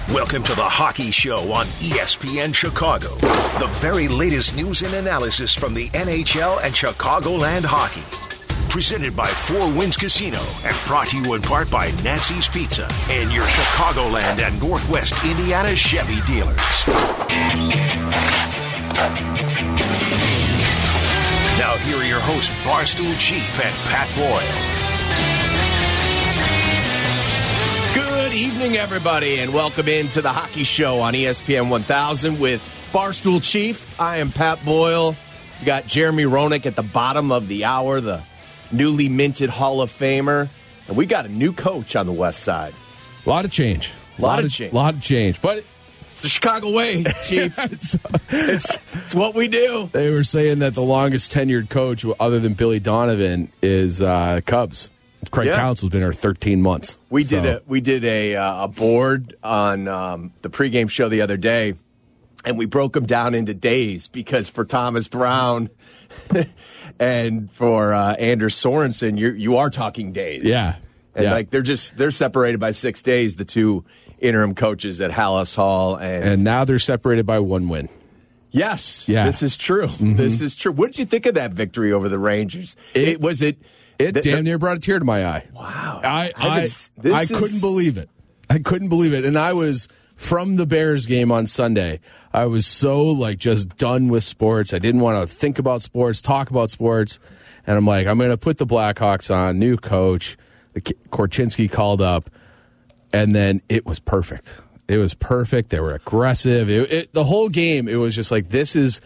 Welcome to the Hockey Show on ESPN Chicago. The very latest news and analysis from the NHL and Chicagoland hockey. Presented by Four Winds Casino and brought to you in part by Nancy's Pizza and your Chicagoland and Northwest Indiana Chevy dealers. Now here are your hosts, Barstool Chief and Pat Boyle. Good evening, everybody, and welcome into the Hockey Show on ESPN 1000 with Barstool Chief. I am Pat Boyle. We got Jeremy Roenick at the bottom of the hour, the newly minted Hall of Famer. And we got a new coach on the West Side. A lot of change. A lot of change. But it's the Chicago way, Chief. it's what we do. They were saying that the longest tenured coach, other than Billy Donovan, is Cubs. Craig Counsell's been there 13 months. We did a board on the pregame show the other day, and we broke them down into days because for Thomas Brown and for Anders Sorensen, you are talking days. Yeah. And like they're separated by 6 days, the two interim coaches at Hallis Hall. And now they're separated by one win. Yes. Yeah. This is true. Mm-hmm. This is true. What did you think of that victory over the Rangers? It damn near brought a tear to my eye. Wow. I couldn't believe it. And I was, from the Bears game on Sunday, I was so, just done with sports. I didn't want to think about sports, talk about sports. And I'm like, I'm going to put the Blackhawks on, new coach. Korchinski called up. And then it was perfect. It was perfect. They were aggressive. The whole game, it was just like, this is...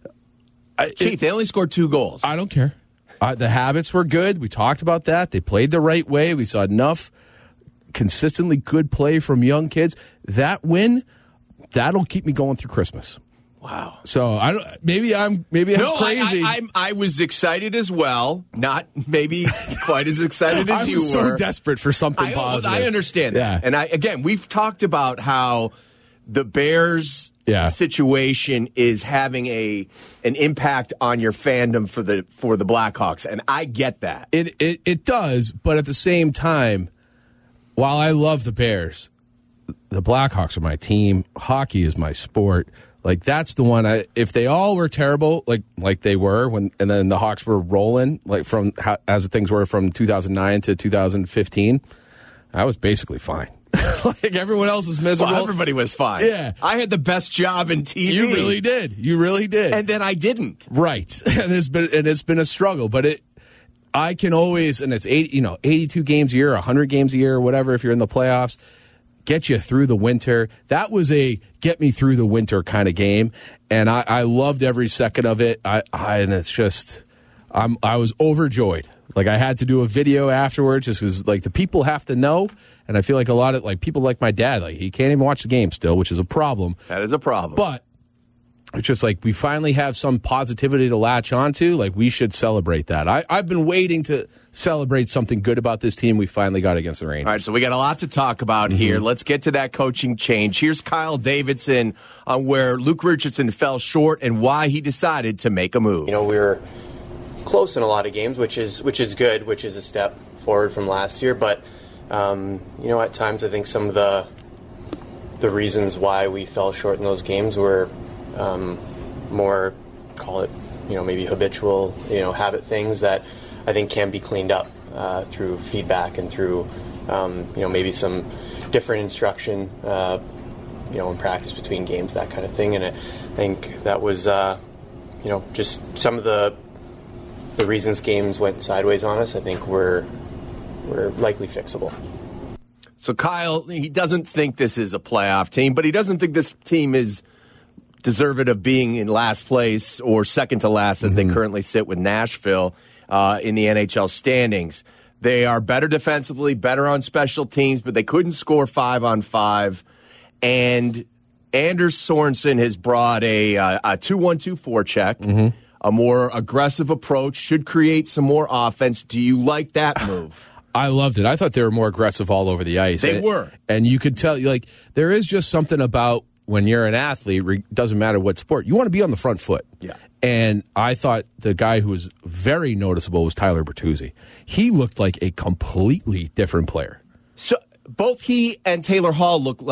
Chief, they only scored 2 goals. I don't care. The habits were good. We talked about that. They played the right way. We saw enough consistently good play from young kids. That win, that'll keep me going through Christmas. Wow. So maybe I'm crazy. I was excited as well. Not maybe quite as excited as you were. I'm so desperate for something positive. I understand that. And again, we've talked about how the Bears situation is having an impact on your fandom for the Blackhawks, and I get that. It does, but at the same time, while I love the Bears, the Blackhawks are my team. Hockey is my sport. That's the one. If they all were terrible, like they were and then the Hawks were rolling, as things were from 2009 to 2015, I was basically fine. Everyone else is miserable. Well, everybody was fine. Yeah. I had the best job in TV. You really did. And then I didn't. Right. And it's been a struggle, but I can always, and it's 82 games a year, 100 games a year, or whatever, if you're in the playoffs, get you through the winter. That was a get me through the winter kind of game. And I loved every second of it. And it's just, I was overjoyed. I had to do a video afterwards just because, the people have to know. And I feel like a lot of, people like my dad, he can't even watch the game still, which is a problem. That is a problem. But it's just we finally have some positivity to latch onto. We should celebrate that. I've been waiting to celebrate something good about this team we finally got against the Rangers. All right, so we got a lot to talk about here. Let's get to that coaching change. Here's Kyle Davidson on where Luke Richardson fell short and why he decided to make a move. We were close in a lot of games, which is good, which is a step forward from last year. But at times I think some of the reasons why we fell short in those games were more, call it, maybe habitual, habit things that I think can be cleaned up through feedback and through maybe some different instruction, in practice between games, that kind of thing. And I think that was just some of the reasons games went sideways on us. I think we're likely fixable. So Kyle, he doesn't think this is a playoff team, but he doesn't think this team is deserving of being in last place or second to last as they currently sit with Nashville in the NHL standings. They are better defensively, better on special teams, but they couldn't score 5-on-5. And Anders Sorensen has brought a 2-1-2 forecheck. A more aggressive approach, should create some more offense. Do you like that move? I loved it. I thought they were more aggressive all over the ice. They were. And you could tell, there is just something about when you're an athlete, doesn't matter what sport, you want to be on the front foot. Yeah. And I thought the guy who was very noticeable was Tyler Bertuzzi. He looked like a completely different player. So both he and Taylor Hall look like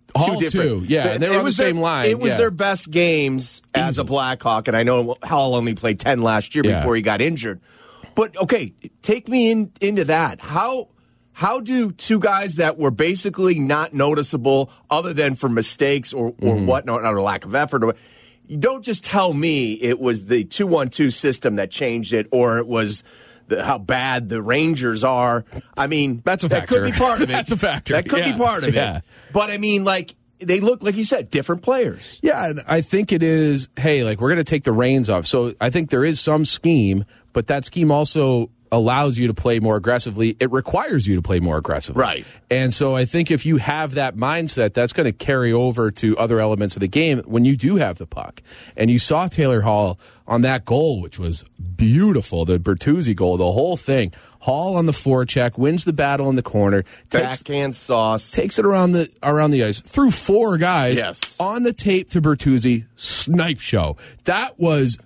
Hall too, yeah, and they were on the same line. It was their best games as a Blackhawk, and I know Hall only played 10 last year before he got injured. But, okay, take me into that. How do two guys that were basically not noticeable other than for mistakes or whatnot, or lack of effort, you don't just tell me it was the 2-1-2 system that changed it, or it was how bad the Rangers are. I mean, that's a factor. That could be part of it. That's a factor. That could be part of it. But, I mean, like, they look, like you said, different players. Yeah, and I think it is, hey, like, we're going to take the reins off. So I think there is some scheme, but that scheme also allows you to play more aggressively. It requires you to play more aggressively. Right. And so I think if you have that mindset, that's going to carry over to other elements of the game when you do have the puck. And you saw Taylor Hall on that goal, which was beautiful, the Bertuzzi goal, the whole thing. Hall on the forecheck, wins the battle in the corner. Backhand sauce. Takes it around the ice, through four guys on the tape to Bertuzzi. Snipe show. That was...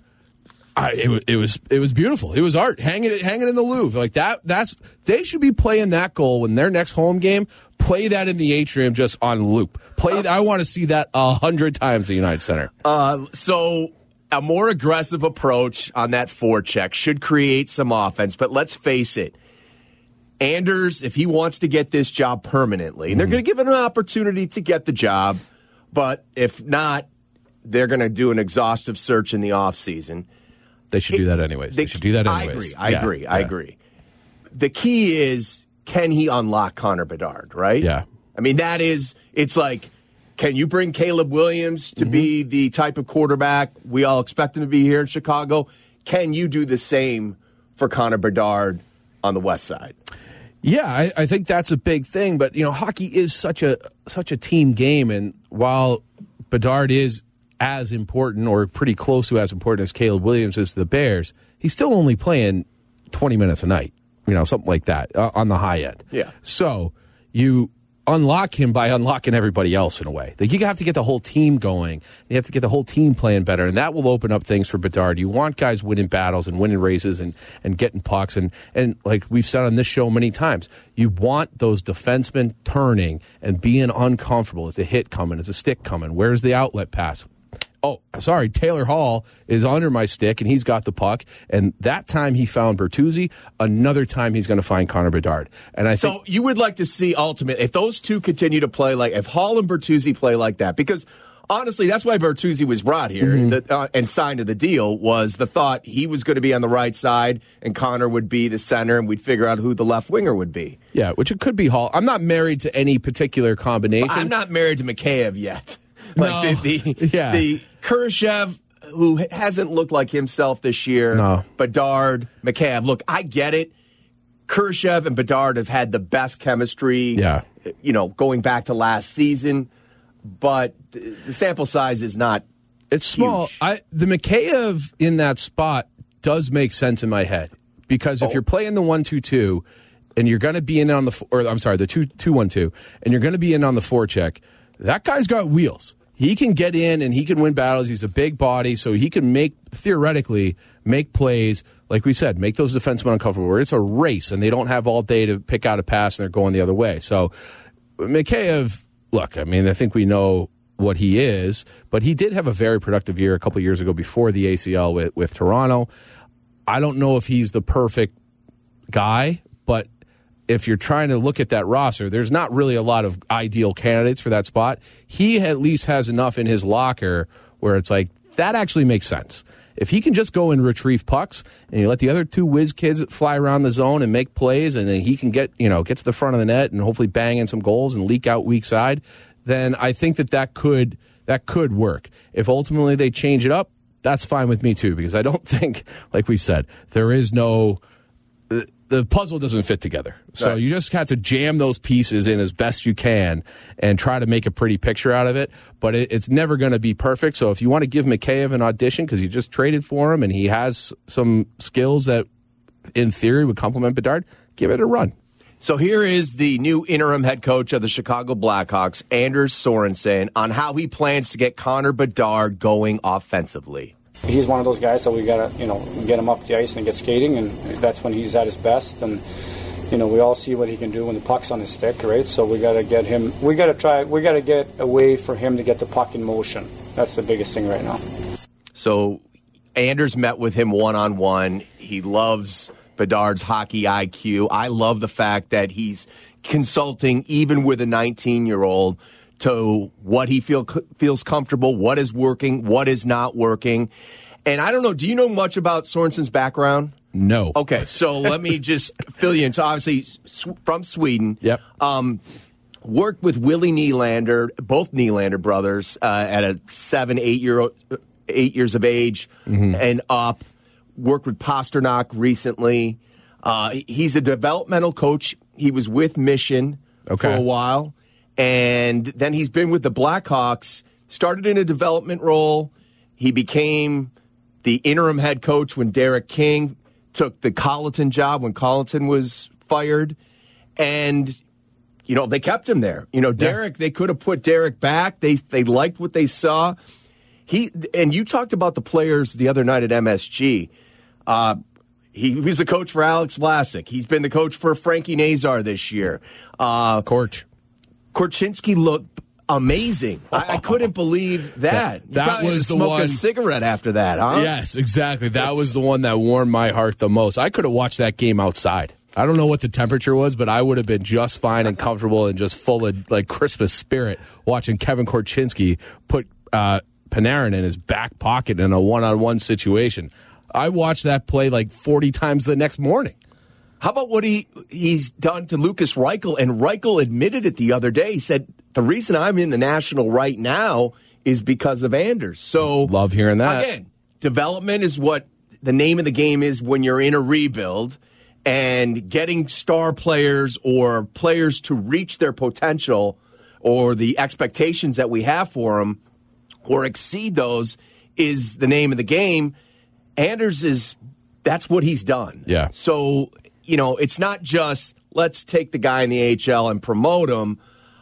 It was beautiful. It was art. Hanging in the Louvre like that. They should be playing that goal when their next home game. Play that in the atrium just on loop. I want to see that 100 times at the United Center. So a more aggressive approach on that forecheck should create some offense. But let's face it, Anders, if he wants to get this job permanently, and they're going to give him an opportunity to get the job, but if not, they're going to do an exhaustive search in the offseason. They should do that anyways. They should do that anyways. I agree. The key is, can he unlock Connor Bedard, right? Yeah. I mean, it's like, can you bring Caleb Williams to be the type of quarterback we all expect him to be here in Chicago? Can you do the same for Connor Bedard on the west side? Yeah, I think that's a big thing. But, hockey is such a team game. And while Bedard is as important or pretty close to as important as Caleb Williams is to the Bears, he's still only playing 20 minutes a night, something like that on the high end. Yeah. So you unlock him by unlocking everybody else in a way. Like, you have to get the whole team going. You have to get the whole team playing better, and that will open up things for Bedard. You want guys winning battles and winning races and getting pucks. And like we've said on this show many times, you want those defensemen turning and being uncomfortable. Is a hit coming? Is a stick coming? Where's the outlet pass? Oh, sorry, Taylor Hall is under my stick, and he's got the puck. And that time he found Bertuzzi. Another time he's going to find Connor Bedard. And I think you would like to see, ultimately, if those two continue to play if Hall and Bertuzzi play like that, because honestly, that's why Bertuzzi was brought here and signed to the deal, was the thought he was going to be on the right side and Connor would be the center, and we'd figure out who the left winger would be. Yeah, which it could be Hall. I'm not married to any particular combination. I'm not married to Mikheyev yet. The Kurashev, who hasn't looked like himself this year. No. Bedard, Mikheyev. Look, I get it. Kurashev and Bedard have had the best chemistry, going back to last season. But the sample size is not It's small. The Mikheyev in that spot does make sense in my head. Because if you're playing the 1-2-2 and you're going to be in on the 2-1-2, and you're going to be in on the forecheck, that guy's got wheels. He can get in and he can win battles. He's a big body, so he can theoretically make plays, like we said, make those defensemen uncomfortable, where it's a race and they don't have all day to pick out a pass and they're going the other way. So Mikheyev, look, I mean, I think we know what he is, but he did have a very productive year a couple of years ago before the ACL with Toronto. I don't know if he's the perfect guy, but if you're trying to look at that roster, there's not really a lot of ideal candidates for that spot. He at least has enough in his locker where it's like, that actually makes sense. If he can just go and retrieve pucks and you let the other two whiz kids fly around the zone and make plays, and then he can get to the front of the net and hopefully bang in some goals and leak out weak side, then I think that could work. If ultimately they change it up, that's fine with me too, because I don't think, like we said, there is no... The puzzle doesn't fit together. So you just have to jam those pieces in as best you can and try to make a pretty picture out of it. But it's never going to be perfect. So if you want to give Mikheyev an audition because you just traded for him and he has some skills that, in theory, would complement Bedard, give it a run. So here is the new interim head coach of the Chicago Blackhawks, Anders Sorensen, on how he plans to get Connor Bedard going offensively. He's one of those guys that we got to, get him up the ice and get skating, and that's when he's at his best. And, we all see what he can do when the puck's on his stick, right? So we got to get him. We got to get a way for him to get the puck in motion. That's the biggest thing right now. So Anders met with him one-on-one. He loves Bedard's hockey IQ. I love the fact that he's consulting, even with a 19-year-old, to what he feels comfortable, what is working, what is not working. And I don't know, do you know much about Sorensen's background? No. Okay, so let me just fill you in. So obviously from Sweden. Yep. Worked with Willie Nylander, both Nylander brothers, at a 8 years of age and up. Worked with Pasternak recently. He's a developmental coach. He was with Mission for a while. And then he's been with the Blackhawks, started in a development role. He became the interim head coach when Derek King took the Colleton job, when Colleton was fired. And, they kept him there. Derek, they could have put Derek back. They liked what they saw. And you talked about the players the other night at MSG. He was the coach for Alex Vlasic. He's been the coach for Frankie Nazar this year. Korchinski looked amazing. I couldn't believe that. That was the one. A cigarette after that, huh? Yes, exactly. That was the one that warmed my heart the most. I could have watched that game outside. I don't know what the temperature was, but I would have been just fine and comfortable and just full of Christmas spirit watching Kevin Korchinski put Panarin in his back pocket in a one-on-one situation. I watched that play 40 times the next morning. How about what he's done to Lucas Reichel? And Reichel admitted it the other day. He said, the reason I'm in the National right now is because of Anders. So love hearing that. Again, development is what the name of the game is when you're in a rebuild, and getting star players or players to reach their potential or the expectations that we have for them or exceed those is the name of the game. Anders that's what he's done. Yeah. So, it's not just let's take the guy in the AHL and promote him.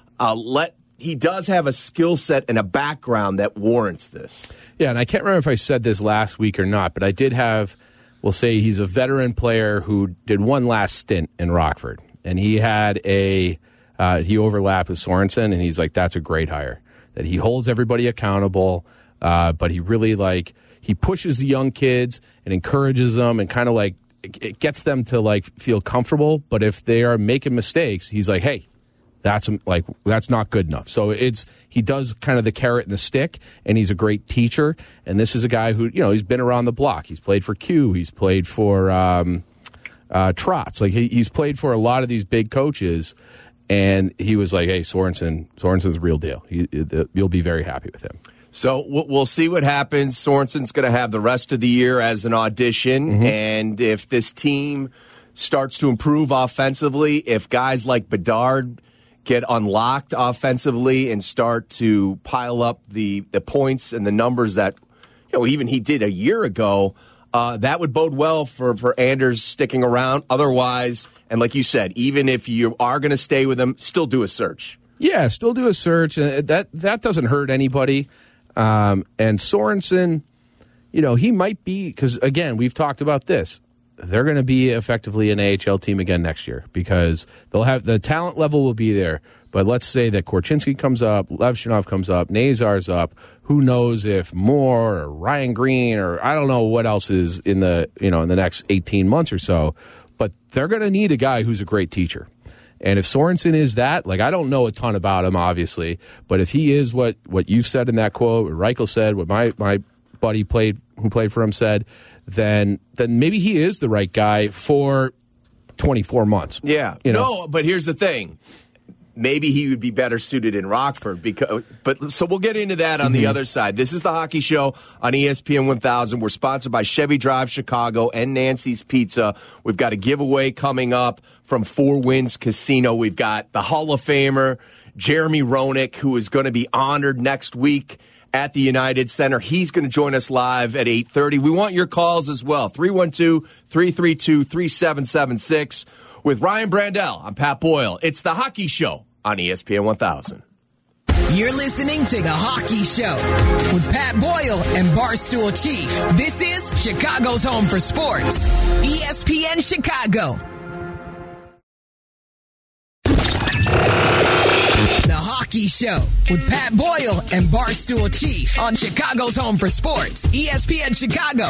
He does have a skill set and a background that warrants this. Yeah, and I can't remember if I said this last week or not, but I did we'll say he's a veteran player who did one last stint in Rockford. And he had he overlapped with Sorensen, and he's like, that's a great hire. That he holds everybody accountable, but he really he pushes the young kids and encourages them and kind of it gets them to feel comfortable. But if they are making mistakes, he's like, hey, that's not good enough. So he does kind of the carrot and the stick, and he's a great teacher. And this is a guy who, he's been around the block. He's played for Q. He's played for Trotz. He's played for a lot of these big coaches. And he was like, hey, Sorensen's the real deal. You'll be very happy with him. So we'll see what happens. Sorensen's going to have the rest of the year as an audition. And if this team starts to improve offensively, if guys like Bedard get unlocked offensively and start to pile up the points and the numbers that even he did a year ago, that would bode well for Anders sticking around. Otherwise, and like you said, even if you are going to stay with him, still do a search. Yeah, still do a search. That doesn't hurt anybody. And Sorensen, he might be, because again, we've talked about this. They're going to be effectively an AHL team again next year because they'll have the talent level will be there. But let's say that Korchinski comes up, Levshunov comes up, Nazar's up. Who knows if Moore or Ryan Green or I don't know what else is in the in the next 18 months or so. But they're going to need a guy who's a great teacher. And if Sorensen is that, I don't know a ton about him, obviously, but if he is what you said in that quote, what Reichel said, what my buddy who played for him said, then maybe he is the right guy for 24 months. Yeah. No, but here's the thing. Maybe he would be better suited in Rockford. So we'll get into that on the other side. This is the Hockey Show on ESPN 1000. We're sponsored by Chevy Drive Chicago and Nancy's Pizza. We've got a giveaway coming up from Four Winds Casino. We've got the Hall of Famer, Jeremy Roenick, who is going to be honored next week at the United Center. He's going to join us live at 8:30. We want your calls as well. 312-332-3776. With Ryan Brandell, I'm Pat Boyle. It's the Hockey Show on ESPN 1000. You're listening to the Hockey Show with Pat Boyle and Barstool Chief. This is Chicago's home for sports, ESPN Chicago. Hockey Show with Pat Boyle and Barstool Chief on Chicago's Home for Sports, ESPN Chicago.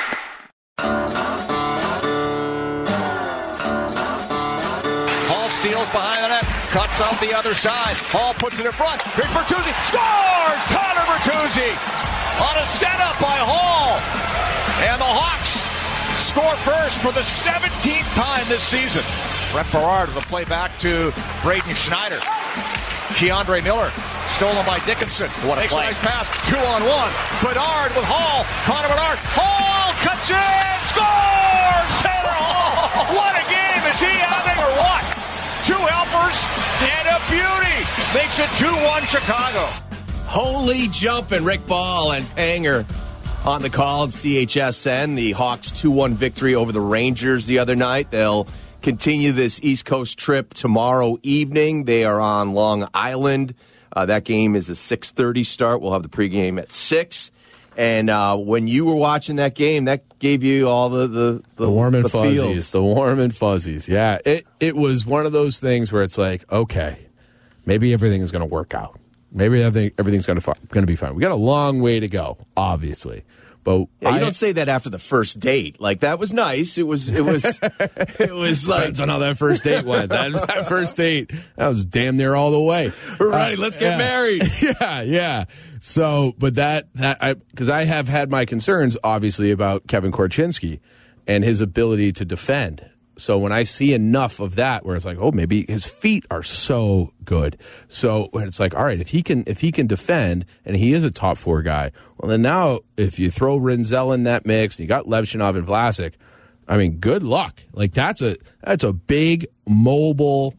Hall steals behind the net, cuts out the other side. Hall puts it in front. Here's Bertuzzi. Scores! Tyler Bertuzzi on a setup by Hall. And the Hawks score first for the 17th time this season. Brett Berard with a play back to Braden Schneider. Keandre Miller, stolen by Dickinson. What a Makes play. a nice pass, 2-on-1. Bedard with Hall. Connor Bedard. Hall cuts in, scores! Taylor Hall. What a game. Is he having or what? 2 helpers and a beauty. Makes it 2-1 Chicago. Holy jumping, Rick Ball and Panger on the call at CHSN. The Hawks 2-1 victory over the Rangers the other night. They'll continue this East Coast trip tomorrow evening. They are on Long Island. That game is a 6:30 start. We'll have the pregame at 6. And when you were watching that game, that gave you all the warm and fuzzies. feels. The warm and fuzzies. Yeah, it was one of those things where it's like, okay, maybe everything is going to work out. Maybe everything's going to be fine. We got a long way to go, obviously. But yeah, you don't say that after the first date. Like, that was nice. It was it was like, depends on how that first date went. That first date, that was damn near all the way. Right, let's get married. Yeah. So, but because I have had my concerns, obviously, about Kevin Korchinski and his ability to defend. So when I see enough of that, where it's like, oh, maybe his feet are so good. So when it's like, all right, if he can defend and he is a top 4 guy, well, then now if you throw Rinzel in that mix and you got Levchinov and Vlasic, I mean, good luck. Like that's a big mobile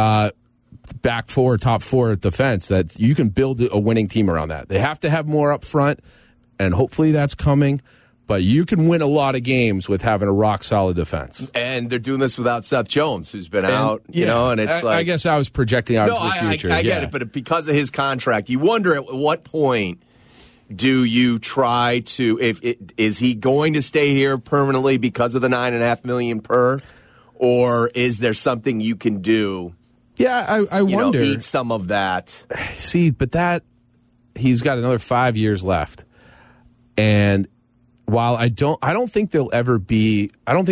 back 4, top 4 defense that you can build a winning team around that. They have to have more up front, and hopefully that's coming. But you can win a lot of games with having a rock-solid defense. And they're doing this without Seth Jones, who's been out, and it's I guess I was projecting out into the future. I get it, but because of his contract, you wonder at what point do you try to, is he going to stay here permanently because of the $9.5 million per, or is there something you can do? Yeah, I wonder. Eat some of that. See, but he's got another 5 years left, and while I don't think they'll ever be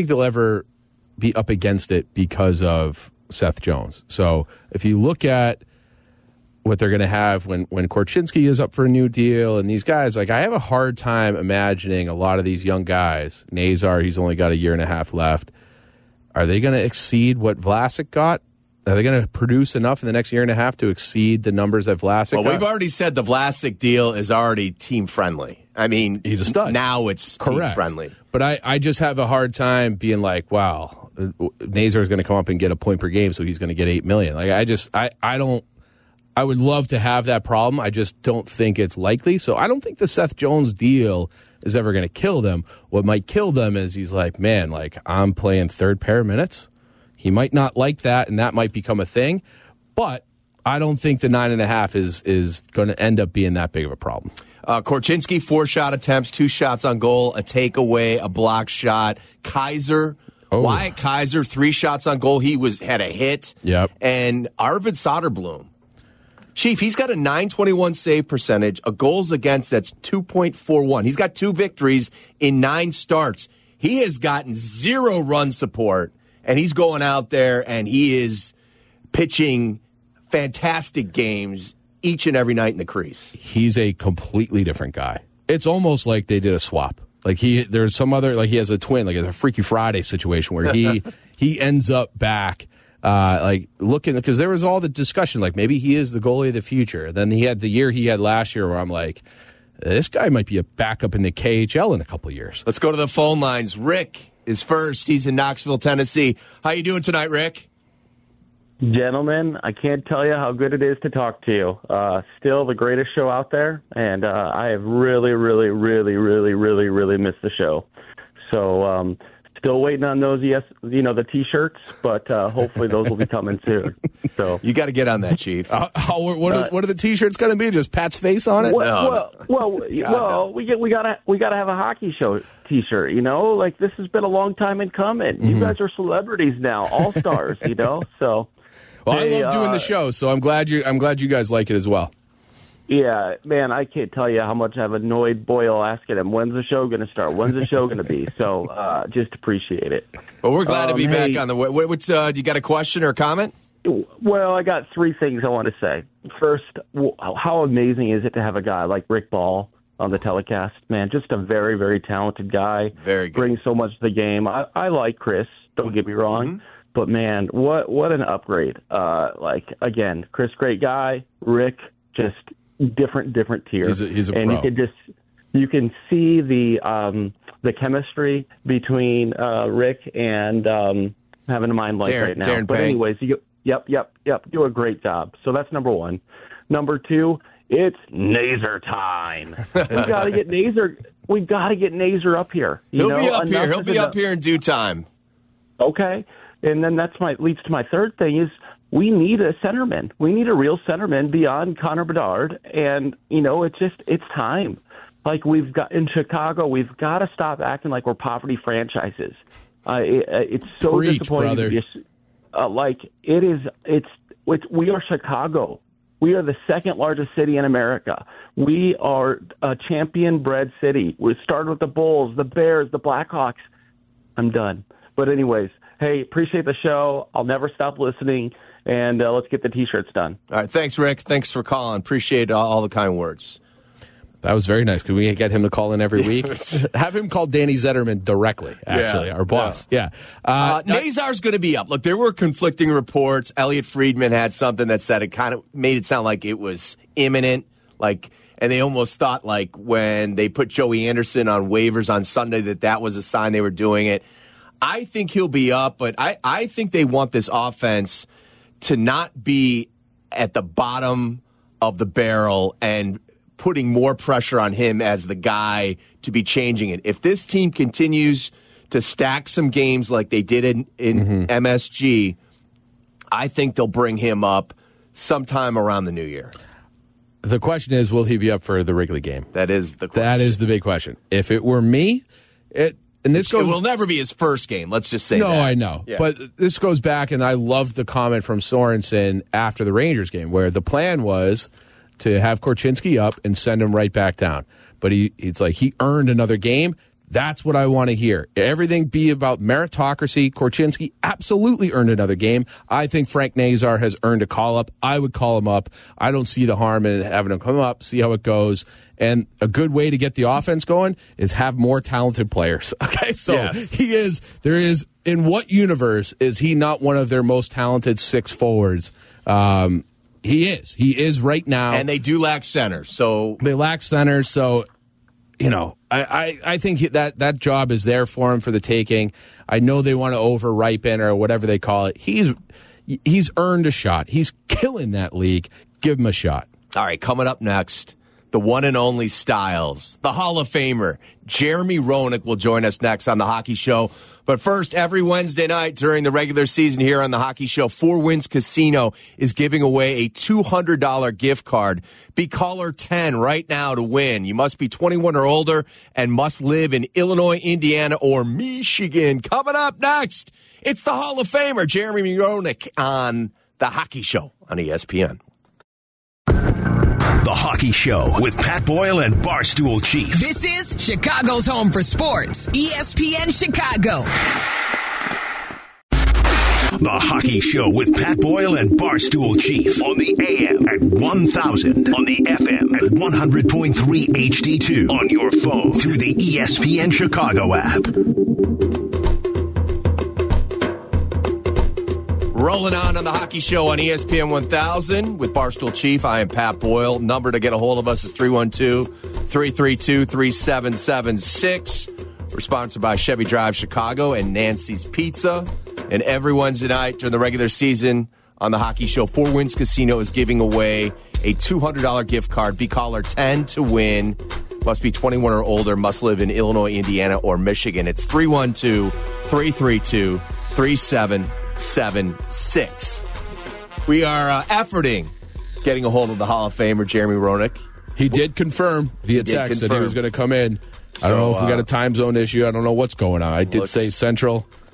up against it because of Seth Jones. So if you look at what they're going to have when Korchinski is up for a new deal and these guys, like I have a hard time imagining a lot of these young guys. Nazar, he's only got a year and a half left. Are they going to exceed what Vlasic got? Are they going to produce enough in the next year and a half to exceed the numbers that Vlasic got? Well, we've already said the Vlasic deal is already team-friendly. I mean, he's a stud. Now it's team-friendly. But I just have a hard time being like, wow, Nazar is going to come up and get a point per game, so he's going to get $8 million. Like I would love to have that problem. I just don't think it's likely. So I don't think the Seth Jones deal is ever going to kill them. What might kill them is he's like, man, like I'm playing third pair minutes. He might not like that, and that might become a thing. But I don't think the 9.5 is going to end up being that big of a problem. Korchinski, 4 shot attempts, 2 shots on goal, a takeaway, a block shot. Kaiser, Wyatt Kaiser, 3 shots on goal. He had a hit. Yep. And Arvid Soderblom. Chief, he's got a .921 save percentage, a goals against that's 2.41. He's got 2 victories in 9 starts. He has gotten 0 run support. And he's going out there and he is pitching fantastic games each and every night in the crease. He's a completely different guy. It's almost like they did a swap. Like there's some other, like he has a twin, like it's a Freaky Friday situation where he ends up back like looking, because there was all the discussion, like maybe he is the goalie of the future. Then he had the year he had last year where I'm like, this guy might be a backup in the KHL in a couple of years. Let's go to the phone lines. Rick is first. He's in Knoxville, Tennessee. How you doing tonight, Rick? Gentlemen, I can't tell you how good it is to talk to you. Still the greatest show out there, and I have really, really, really, really, really, really missed the show. So still waiting on those, the T-shirts, but hopefully those will be coming soon. So you got to get on that, Chief. What are the T-shirts going to be? Just Pat's face on it? Well, we gotta have a hockey show T-shirt. Like this has been a long time in coming. Mm-hmm. You guys are celebrities now, all stars. So. Well, Hey, I love doing the show, so I'm glad you guys like it as well. Yeah, man, I can't tell you how much I've annoyed Boyle asking him, when's the show going to start? When's the show going to be? So just appreciate it. Well, we're glad to be back on the way. Do you got a question or a comment? Well, I got three things I want to say. First, how amazing is it to have a guy like Rick Ball on the telecast? Man, just a very, very talented guy. Very good. Brings so much to the game. I like Chris, don't get me wrong. But, man, what an upgrade. Again, Chris, great guy. Rick, just different tier. He's a and pro. You can see the chemistry between Rick and having a mind like Darren, right now. Darren But Pang. anyways, Yep. Do a great job. So that's number one. Number two, it's Nazer time. We got to get Nazer. We got to get Nazer up here. He'll be up here. He'll be up here in due time. Okay, and then leads to my third thing is we need a centerman. We need a real centerman beyond Connor Bedard, and it's time. Like we've got in Chicago, we've got to stop acting like we're poverty franchises. It's so Preach, disappointing. brother. We are Chicago. We are the second largest city in America. We are a champion-bred city. We started with the Bulls, the Bears, the Blackhawks. I'm done. But anyways, hey, appreciate the show. I'll never stop listening, and let's get the T-shirts done. All right. Thanks, Rick. Thanks for calling. Appreciate all the kind words. That was very nice. Could we get him to call in every week? Have him call Danny Zetterman directly, actually, our boss. Yeah. Nazar's going to be up. Look, there were conflicting reports. Elliot Friedman had something that said it kind of made it sound like it was imminent. And they almost thought, when they put Joey Anderson on waivers on Sunday, that was a sign they were doing it. I think he'll be up, but I think they want this offense to not be at the bottom of the barrel and putting more pressure on him as the guy to be changing it. If this team continues to stack some games like they did in MSG, I think they'll bring him up sometime around the new year. The question is, will he be up for the Wrigley game? That is the question. That is the big question. If it were me, it will never be his first game. Let's just say that. No, I know. Yeah. But this goes back, and I loved the comment from Sorensen after the Rangers game, where the plan was to have Korchinski up and send him right back down. But it's like he earned another game. That's what I want to hear. Everything be about meritocracy. Korchinski absolutely earned another game. I think Frank Nazar has earned a call-up. I would call him up. I don't see the harm in having him come up, see how it goes. And a good way to get the offense going is have more talented players. Okay, so yes. In what universe is he not one of their most talented six forwards? He is. He is right now. And they do lack centers. So they lack centers. So, I think that job is there for him for the taking. I know they want to over-ripen or whatever they call it. He's earned a shot. He's killing that league. Give him a shot. All right, coming up next, the one and only Styles, the Hall of Famer, Jeremy Roenick will join us next on The Hockey Show. But first, every Wednesday night during the regular season here on The Hockey Show, Four Winds Casino is giving away a $200 gift card. Be caller 10 right now to win. You must be 21 or older and must live in Illinois, Indiana, or Michigan. Coming up next, it's the Hall of Famer, Jeremy Roenick, on The Hockey Show on ESPN. The Hockey Show with Pat Boyle and Barstool Chief. This is Chicago's home for sports, ESPN Chicago. The Hockey Show with Pat Boyle and Barstool Chief. On the AM at 1000. On the FM at 100.3 HD2. On your phone through the ESPN Chicago app. Rolling on the Hockey Show on ESPN 1000 with Barstool Chief. I am Pat Boyle. Number to get a hold of us is 312-332-3776. We're sponsored by Chevy Drive Chicago and Nancy's Pizza. And every Wednesday night during the regular season on the Hockey Show, Four Winds Casino is giving away a $200 gift card. Be caller 10 to win. Must be 21 or older. Must live in Illinois, Indiana, or Michigan. It's 312-332-3776. We are efforting getting a hold of the Hall of Famer, Jeremy Roenick. He did confirm via text that he was going to come in. I don't know if we got a time zone issue. I don't know what's going on. I did say Central.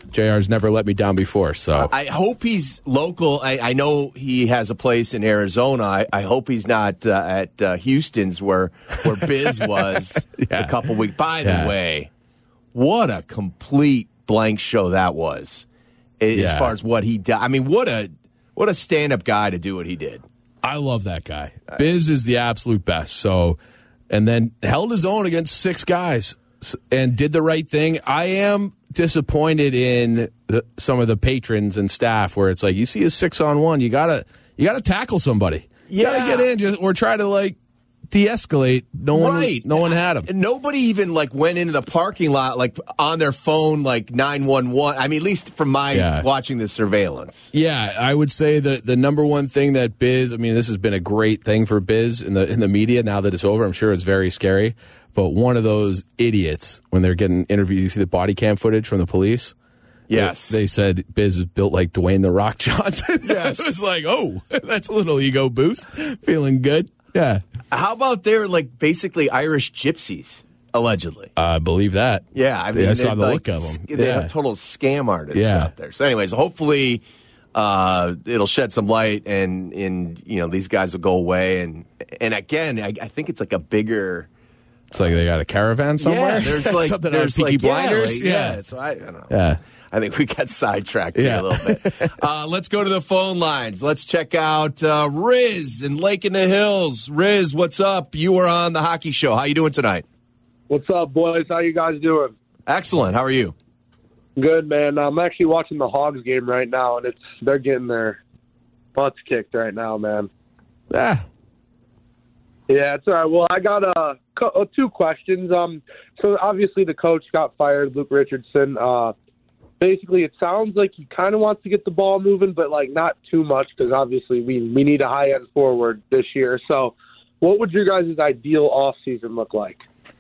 JR's never let me down before, so. I hope he's local. I know he has a place in Arizona. I hope he's not at Houston's where Biz was a couple weeks. By the way, what a complete blank show that was as far as what he did. I mean, what a stand-up guy to do what he did. I love that guy. Biz is the absolute best. So, and then held his own against 6 guys and did the right thing. I am disappointed in some of the patrons and staff where it's like you see a 6-on-1, you gotta tackle somebody. You gotta get in or try to de-escalate. No one had him. And nobody even went into the parking lot on their phone 911. I mean, at least from my watching the surveillance. Yeah, I would say the number one thing that Biz, I mean, this has been a great thing for Biz in the media now that it's over. I'm sure it's very scary. But one of those idiots, when they're getting interviewed, you see the body cam footage from the police? Yes. They said Biz is built like Dwayne "The Rock" Johnson. Yes. It was like, oh, that's a little ego boost. Feeling good. Yeah. How about they're basically Irish gypsies, allegedly? I believe that. Yeah. I mean, I saw the look of them. They have total scam artists out there. So anyways, hopefully it'll shed some light and these guys will go away. And again, I think it's a bigger... It's like they got a caravan somewhere? Yeah, there's something on Peaky Blinders? So I don't know. Yeah. I think we got sidetracked here a little bit. Let's go to the phone lines. Let's check out Riz in Lake in the Hills. Riz, what's up? You were on the Hockey Show. How you doing tonight? What's up, boys? How you guys doing? Excellent. How are you? Good, man. I'm actually watching the Hogs game right now, and they're getting their butts kicked right now, man. Yeah. Yeah, it's all right. Well, I got 2 questions. So obviously the coach got fired, Luke Richardson. Basically, it sounds like he kind of wants to get the ball moving, but not too much because obviously we need a high-end forward this year. So what would your guys' ideal offseason look like?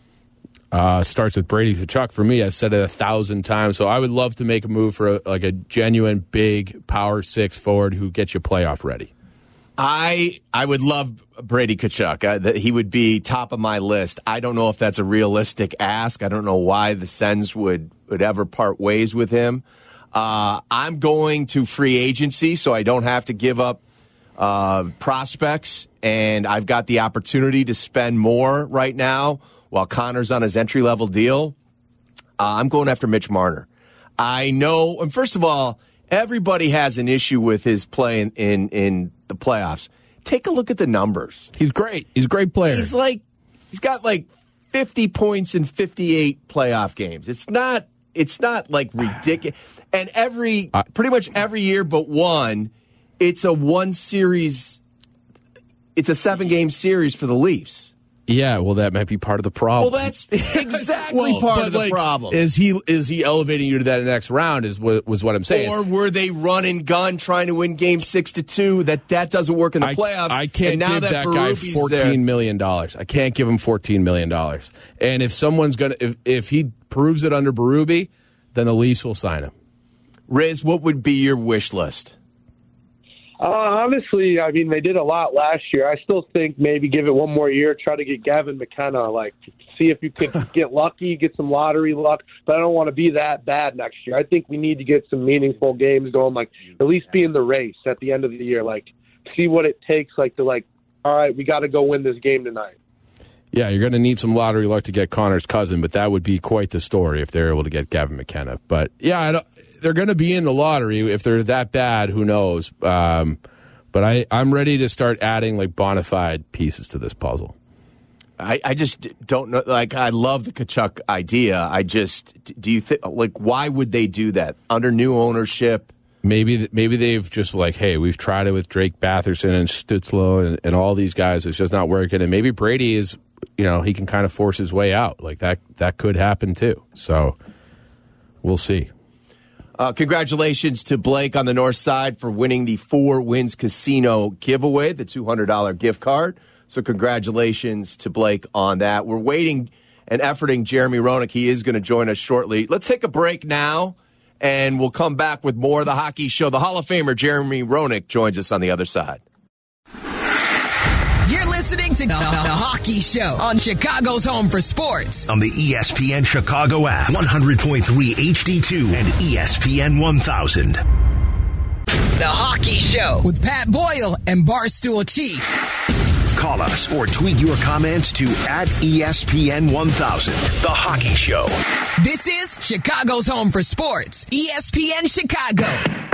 Starts with Brady Tkachuk for me. I've said it 1,000 times. So I would love to make a move for a genuine big power 6 forward who gets you playoff ready. I would love Brady Tkachuk. He would be top of my list. I don't know if that's a realistic ask. I don't know why the Sens would ever part ways with him. I'm going to free agency, so I don't have to give up prospects, and I've got the opportunity to spend more right now while Connor's on his entry-level deal. I'm going after Mitch Marner. I know, and first of all, everybody has an issue with his play in the playoffs. Take a look at the numbers. He's great. He's a great player. He's got 50 points in 58 playoff games. It's not ridiculous. And pretty much every year but one, it's a 7-game series for the Leafs. Yeah, well, that might be part of the problem. Well, that's exactly part of the problem. Is he elevating you to that next round? Was what I'm saying. Or were they run and gun trying to win game 6-2? That doesn't work in the playoffs. I can't give that guy $14 million. I can't give him $14 million. And if someone's if he proves it under Berube, then the Leafs will sign him. Riz, what would be your wish list? Honestly, I mean, they did a lot last year. I still think maybe give it one more year, try to get Gavin McKenna, see if you could get lucky, get some lottery luck. But I don't want to be that bad next year. I think we need to get some meaningful games going, at least be in the race at the end of the year, see what it takes, all right, we got to go win this game tonight. Yeah, you're going to need some lottery luck to get Connor's cousin, but that would be quite the story if they're able to get Gavin McKenna. But, yeah, they're going to be in the lottery. If they're that bad, who knows? But I'm ready to start adding, bona fide pieces to this puzzle. I just don't know. I love the Tkachuk idea. Do you think, why would they do that? Under new ownership? Maybe they've just hey, we've tried it with Drake Batherson and Stützle and all these guys. It's just not working. And maybe Brady is... he can kind of force his way out. That could happen too. So we'll see. Congratulations to Blake on the north side for winning the 4 Wins Casino giveaway, the $200 gift card. So congratulations to Blake on that. We're waiting and efforting Jeremy Roenick. He is going to join us shortly. Let's take a break now, and we'll come back with more of the Hockey Show. The Hall of Famer Jeremy Roenick joins us on the other side. You're listening listening to the Hockey Show on Chicago's Home for Sports. On the ESPN Chicago app, 100.3 HD2 and ESPN 1000. The Hockey Show with Pat Boyle and Barstool Chief. Call us or tweet your comments to @ESPN 1000. The Hockey Show. This is Chicago's Home for Sports, ESPN Chicago.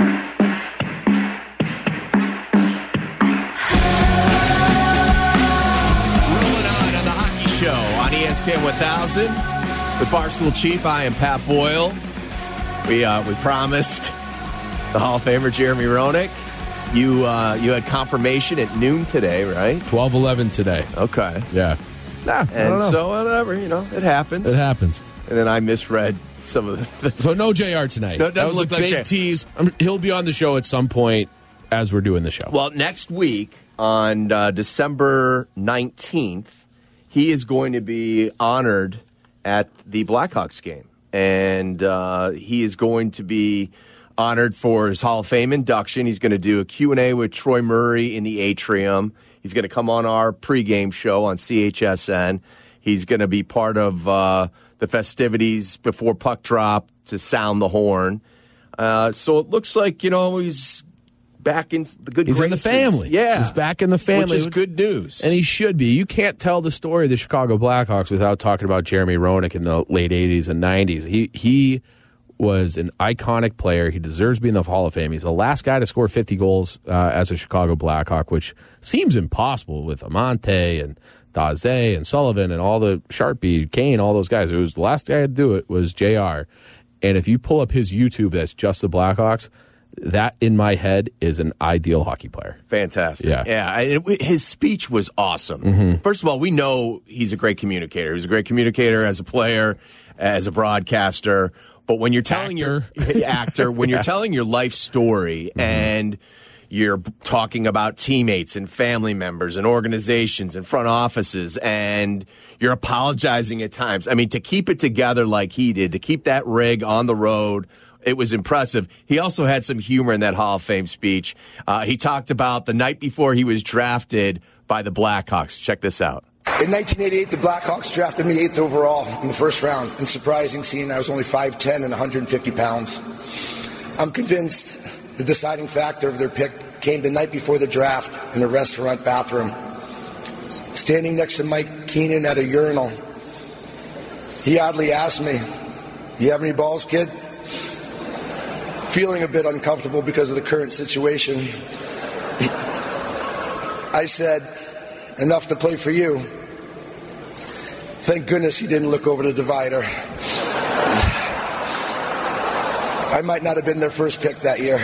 Show on ESPN 1000 with Barstool Chief. I am Pat Boyle. We promised the Hall of Famer Jeremy Roenick. You had confirmation at noon today, right? 12:11 today. Okay. Yeah. And so whatever, it happens. It happens. And then I misread some of the. So no JR tonight. No, it doesn't look like big JR. tease. He'll be on the show at some point as we're doing the show. Well, next week on December 19th. He is going to be honored at the Blackhawks game, and he is going to be honored for his Hall of Fame induction. He's going to do a Q&A with Troy Murray in the atrium. He's going to come on our pregame show on CHSN. He's going to be part of the festivities before puck drop to sound the horn. So it looks like, he's back in the good graces. He's in the family. Yeah. He's back in the family. Which is good news. And he should be. You can't tell the story of the Chicago Blackhawks without talking about Jeremy Roenick in the late 80s and 90s. He was an iconic player. He deserves to be in the Hall of Fame. He's the last guy to score 50 goals as a Chicago Blackhawk, which seems impossible with Amante and Daze and Sullivan and all the Sharpie, Kane, all those guys. It was the last guy to do it was JR. And if you pull up his YouTube that's just the Blackhawks, that, in my head, is an ideal hockey player. Fantastic. Yeah. His speech was awesome. Mm-hmm. First of all, we know he's a great communicator. He's a great communicator as a player, as a broadcaster. But when you're telling you're telling your life story and you're talking about teammates and family members and organizations and front offices and you're apologizing at times. I mean, to keep it together like he did, to keep that rig on the road, it was impressive. He also had some humor in that Hall of Fame speech. He talked about the night before he was drafted by the Blackhawks. Check this out. In 1988, the Blackhawks drafted me 8th overall in the first round. And surprising, seeing I was only 5'10 and 150 pounds. I'm convinced the deciding factor of their pick came the night before the draft in the restaurant bathroom. Standing next to Mike Keenan at a urinal, he oddly asked me, "You have any balls, kid?" Feeling a bit uncomfortable because of the current situation, I said, "Enough to play for you." Thank goodness he didn't look over the divider. I might not have been their first pick that year.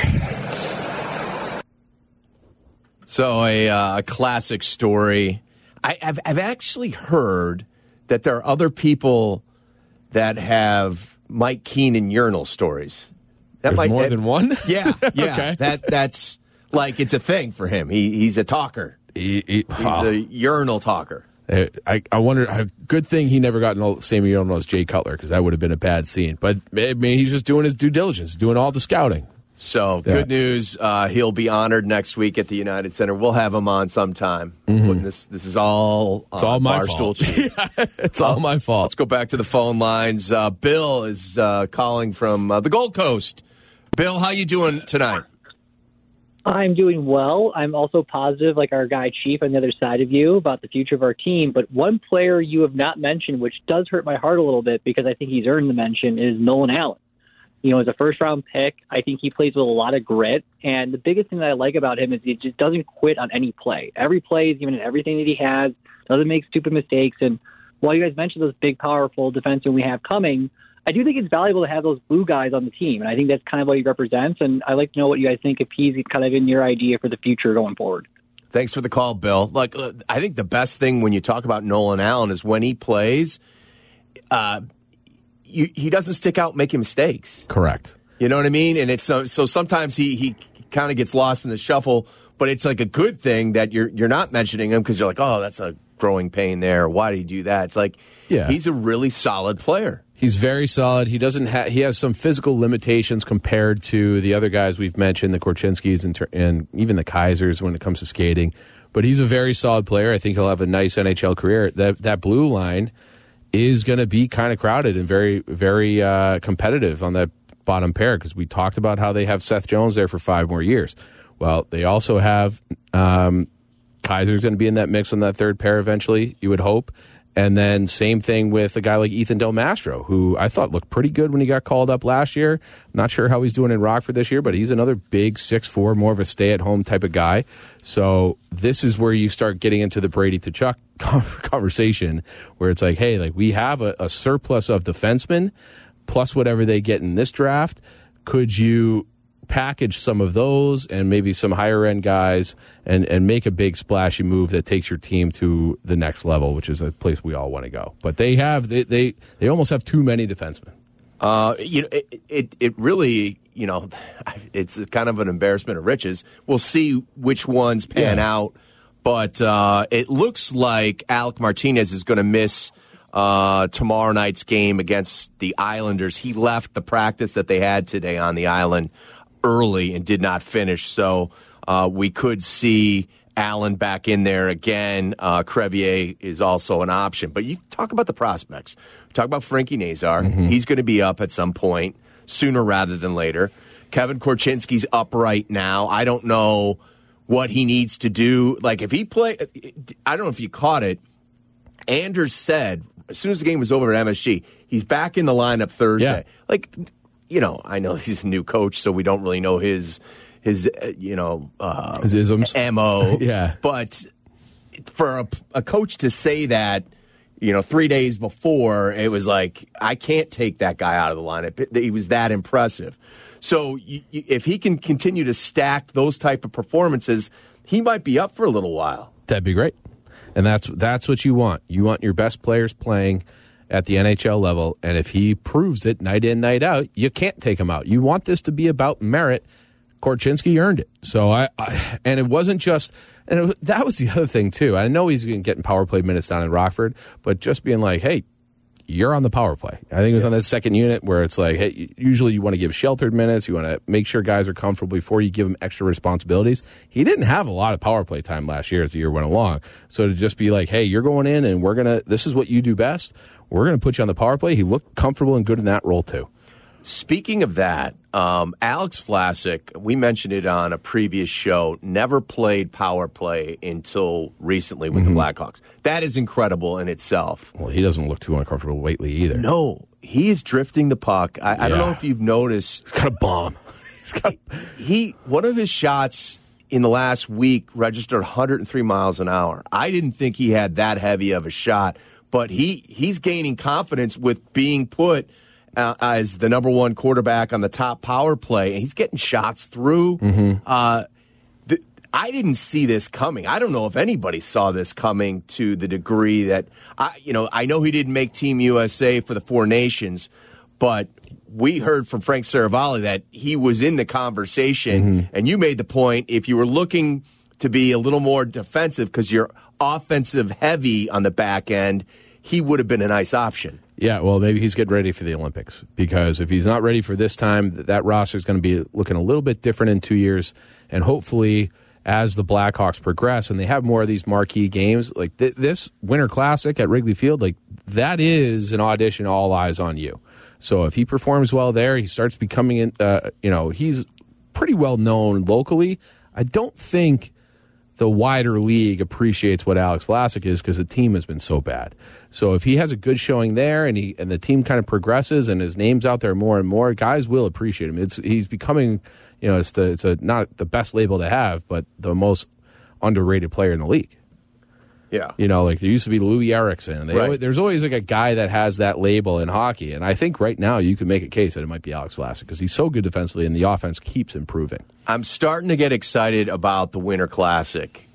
So a classic story. I've actually heard that there are other people that have Mike Keenan urinal stories. More than one? Yeah. Okay. That's like it's a thing for him. He's a talker. He's a urinal talker. I wonder. A good thing he never got in the same urinal as Jay Cutler, because that would have been a bad scene. But I mean, he's just doing his due diligence, doing all the scouting. So good news. He'll be honored next week at the United Center. We'll have him on sometime. Mm-hmm. This is all. It's all my fault. It's all my fault. Let's go back to the phone lines. Bill is calling from the Gold Coast. Bill, how you doing tonight? I'm doing well. I'm also positive, like our guy Chief on the other side of you, about the future of our team. But one player you have not mentioned, which does hurt my heart a little bit because I think he's earned the mention, is Nolan Allen. As a first-round pick, I think he plays with a lot of grit. And the biggest thing that I like about him is he just doesn't quit on any play. Every play is even in everything that he has, doesn't make stupid mistakes. And while you guys mentioned those big, powerful defensemen we have coming, I do think it's valuable to have those blue guys on the team, and I think that's kind of what he represents, and I'd like to know what you guys think if he's kind of in your idea for the future going forward. Thanks for the call, Bill. Look, I think the best thing when you talk about Nolan Allen is when he plays, he doesn't stick out making mistakes. Correct. You know what I mean? And it's so sometimes he kind of gets lost in the shuffle, but it's like a good thing that you're not mentioning him because you're like, oh, that's a growing pain there. Why did he do that? It's like, he's a really solid player. He's very solid. He doesn't he has some physical limitations compared to the other guys we've mentioned, the Korchinskis and even the Kaisers when it comes to skating. but he's a very solid player. I think he'll have a nice NHL career. That blue line is going to be kind of crowded and very, very competitive on that bottom pair, because we talked about how they have Seth Jones there for 5 more years. Well, they also have Kaiser's going to be in that mix on that third pair eventually, you would hope. And then same thing with a guy like Ethan Del Mastro, who I thought looked pretty good when he got called up last year. Not sure how he's doing in Rockford this year, but he's another big 6'4", more of a stay-at-home type of guy. So this is where you start getting into the Brady to Chuck conversation, where it's like, hey, like we have a surplus of defensemen, plus whatever they get in this draft. Could you package some of those and maybe some higher end guys and make a big splashy move that takes your team to the next level, which is a place we all want to go. But they almost have too many defensemen. It really, it's kind of an embarrassment of riches. We'll see which ones pan out, but it looks like Alec Martinez is going to miss tomorrow night's game against the Islanders. He left the practice that they had today on the island early and did not finish, so we could see Allen back in there again. Crevier is also an option. But you talk about the prospects. Talk about Frankie Nazar. Mm-hmm. He's going to be up at some point, sooner rather than later. Kevin Korchinski's up right now. I don't know what he needs to do. Like, if he play, I don't know if you caught it, Anders said, as soon as the game was over at MSG, he's back in the lineup Thursday. Yeah. Like, I know he's a new coach, so we don't really know his his isms, MO. Yeah. But for a coach to say that, 3 days before, it was like, I can't take that guy out of the lineup. He was that impressive. So if he can continue to stack those type of performances, he might be up for a little while. That'd be great. And that's what you want. You want your best players playing at the NHL level, and if he proves it night in, night out, you can't take him out. You want this to be about merit. Korchinski earned it. So and it wasn't just, that was the other thing too. I know he's getting power play minutes down in Rockford, but just being like, hey, you're on the power play. I think it was on that second unit where it's like, hey, usually you want to give sheltered minutes. You want to make sure guys are comfortable before you give them extra responsibilities. He didn't have a lot of power play time last year as the year went along. So to just be like, hey, you're going in and this is what you do best. We're going to put you on the power play. He looked comfortable and good in that role too. Speaking of that, Alex Vlasic, we mentioned it on a previous show, never played power play until recently with the Blackhawks. That is incredible in itself. Well, he doesn't look too uncomfortable lately either. No, he is drifting the puck. I don't know if you've noticed. He's got a bomb. One of his shots in the last week registered 103 miles an hour. I didn't think he had that heavy of a shot, but he's gaining confidence with being put as the number one quarterback on the top power play, and he's getting shots through. I didn't see this coming. I don't know if anybody saw this coming to the degree that, I know he didn't make Team USA for the Four Nations, but we heard from Frank Saravalli that he was in the conversation, and you made the point, if you were looking to be a little more defensive because you're offensive heavy on the back end, he would have been a nice option. Yeah, well, maybe he's getting ready for the Olympics, because if he's not ready for this time, that roster is going to be looking a little bit different in 2 years. And hopefully, as the Blackhawks progress and they have more of these marquee games, like this Winter Classic at Wrigley Field, like that is an audition, all eyes on you. So if he performs well there, he starts becoming, he's pretty well known locally. I don't think the wider league appreciates what Alex Vlasic is because the team has been so bad. So if he has a good showing there and the team kind of progresses and his name's out there more and more, guys will appreciate him. He's becoming, it's not the best label to have, but the most underrated player in the league. Yeah. Like there used to be Louis Eriksson. There's always like a guy that has that label in hockey. And I think right now you can make a case that it might be Alex Vlasic because he's so good defensively and the offense keeps improving. I'm starting to get excited about the Winter Classic.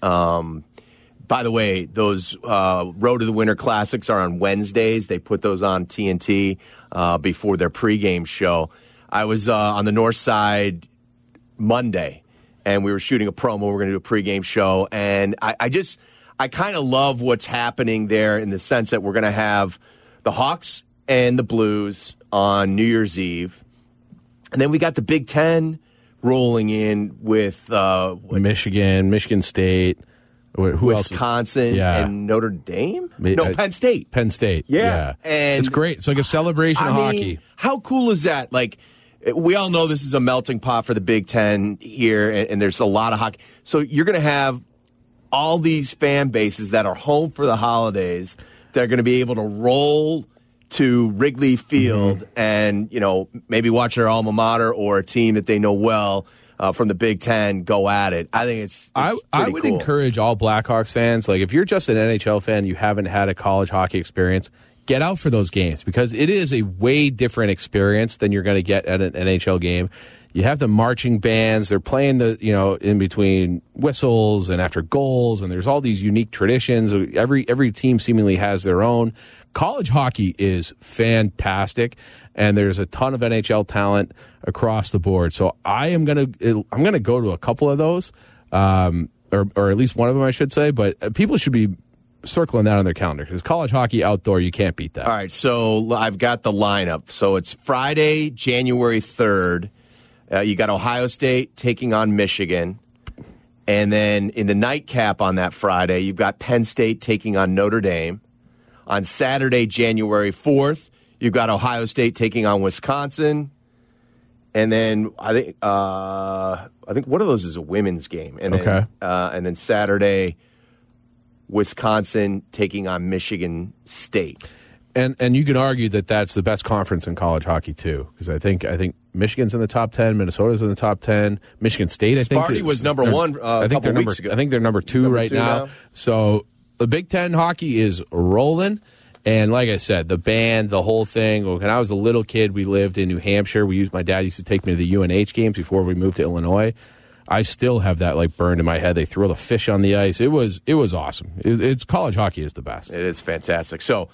By the way, those Road to the Winter Classics are on Wednesdays. They put those on TNT before their pregame show. I was on the north side Monday, and we were shooting a promo. We're going to do a pregame show, and I kind of love what's happening there in the sense that we're going to have the Hawks and the Blues on New Year's Eve. And then we got the Big Ten rolling in with Michigan State. Who else? Wisconsin and Notre Dame? No, Penn State. Penn State. Yeah. And it's great. It's like a celebration of hockey. How cool is that? Like, we all know this is a melting pot for the Big Ten here, and there's a lot of hockey. So you're going to have all these fan bases that are home for the holidays that are going to be able to roll to Wrigley Field and, maybe watch their alma mater or a team that they know well from the Big Ten go at it. I think it's I would encourage all Blackhawks fans, like if you're just an NHL fan, you haven't had a college hockey experience, get out for those games because it is a way different experience than you're going to get at an NHL game. You have the marching bands. They're playing in between whistles and after goals, and there's all these unique traditions. Every team seemingly has their own. College hockey is fantastic, and there's a ton of NHL talent across the board. So I'm gonna go to a couple of those, or at least one of them, I should say. But people should be circling that on their calendar because college hockey outdoor, you can't beat that. All right, so I've got the lineup. So it's Friday, January 3rd. You got Ohio State taking on Michigan. And then in the nightcap on that Friday, you've got Penn State taking on Notre Dame. On Saturday, January 4th, you've got Ohio State taking on Wisconsin. And then I think one of those is a women's game. And then, and then Saturday, Wisconsin taking on Michigan State. And you can argue that that's the best conference in college hockey too, because I think Michigan's in the top 10, Minnesota's in the top 10, Michigan State. Sparty was number one. I think they're number two right now. So the Big Ten hockey is rolling, and like I said, the band, the whole thing. When I was a little kid, we lived in New Hampshire. My dad used to take me to the UNH games before we moved to Illinois. I still have that burned in my head. They throw the fish on the ice. It was awesome. It's college hockey is the best. It is fantastic. So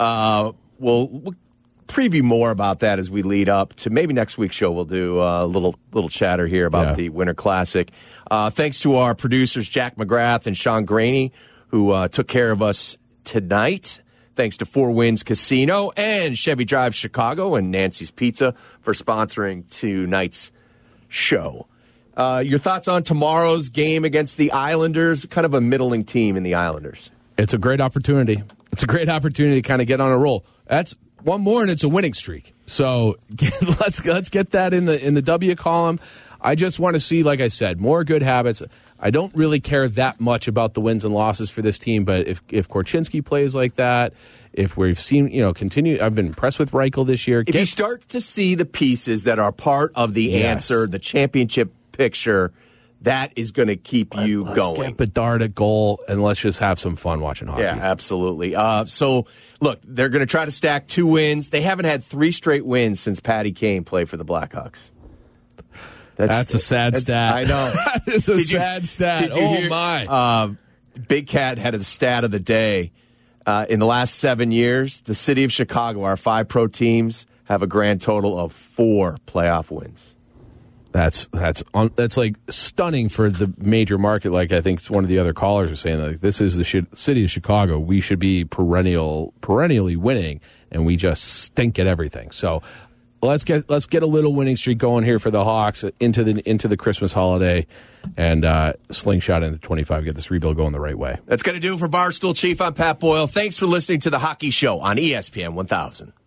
we'll preview more about that as we lead up to maybe next week's show. We'll do a little chatter here about the Winter Classic. Thanks to our producers Jack McGrath and Sean Graney, who took care of us tonight. Thanks to Four Winds Casino and Chevy Drive Chicago and Nancy's Pizza for sponsoring tonight's show. Your thoughts on tomorrow's game against the Islanders? Kind of a middling team in the Islanders. It's a great opportunity. It's a great opportunity to kind of get on a roll. That's one more, and it's a winning streak. So let's get that in the W column. I just want to see, like I said, more good habits. I don't really care that much about the wins and losses for this team, but if Korchinski plays like that, if we've seen, continue, I've been impressed with Reichel this year. If you start to see the pieces that are part of the answer, the championship picture, that is going to keep you going. Let's get Bedard at goal, and let's just have some fun watching hockey. Yeah, absolutely. So, look, they're going to try to stack 2 wins. They haven't had 3 straight wins since Patty Kane played for the Blackhawks. That's a sad stat. I know. It's a sad stat. Did you hear, my. Big Cat had a stat of the day. In the last 7 years, the city of Chicago, our 5 pro teams, have a grand total of 4 playoff wins. That's like stunning for the major market. Like I think one of the other callers was saying, like this is the city of Chicago. We should be perennially winning, and we just stink at everything. So let's get a little winning streak going here for the Hawks into the Christmas holiday, and slingshot into 25. Get this rebuild going the right way. That's going to do it for Barstool Chief. I'm Pat Boyle. Thanks for listening to the Hockey Show on ESPN 1000.